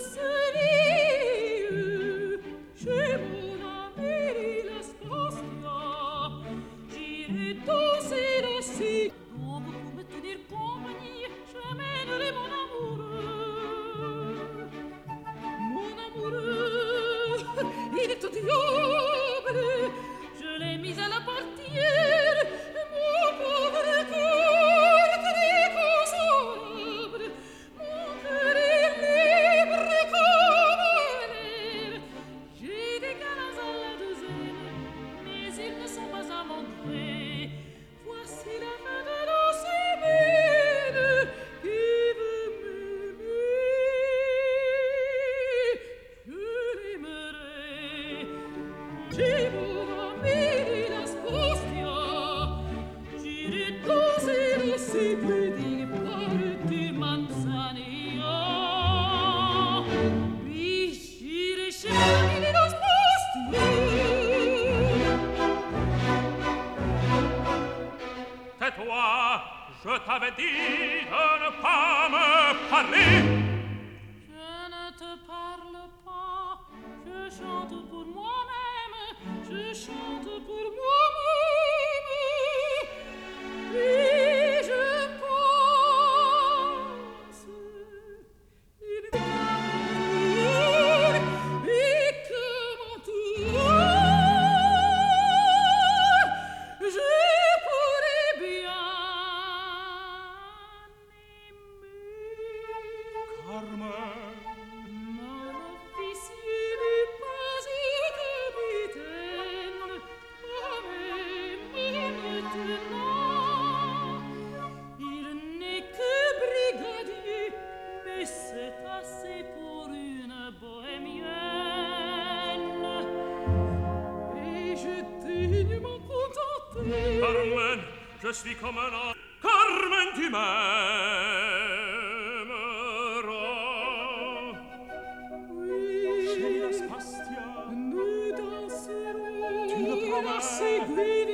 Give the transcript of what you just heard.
Tais-toi, je t'avais dit de ne pas me parler. Je ne te parle pas, je chante pour moi-même, je chante pour moi-même. Et je pense, il m'amour, et que mon tour, je pourrais bien aimer. Carmen, Mon officier n'est pas un capitaine, mais maintenant, il n'est que brigadier, mais c'est assez pour une bohémienne. Et je daigne m'en contenter. Carmen, je suis comme un homme. Carmen, tu m'aimeras. Oui, Chérie Aspasia, nous danserons tu le promets. à seguire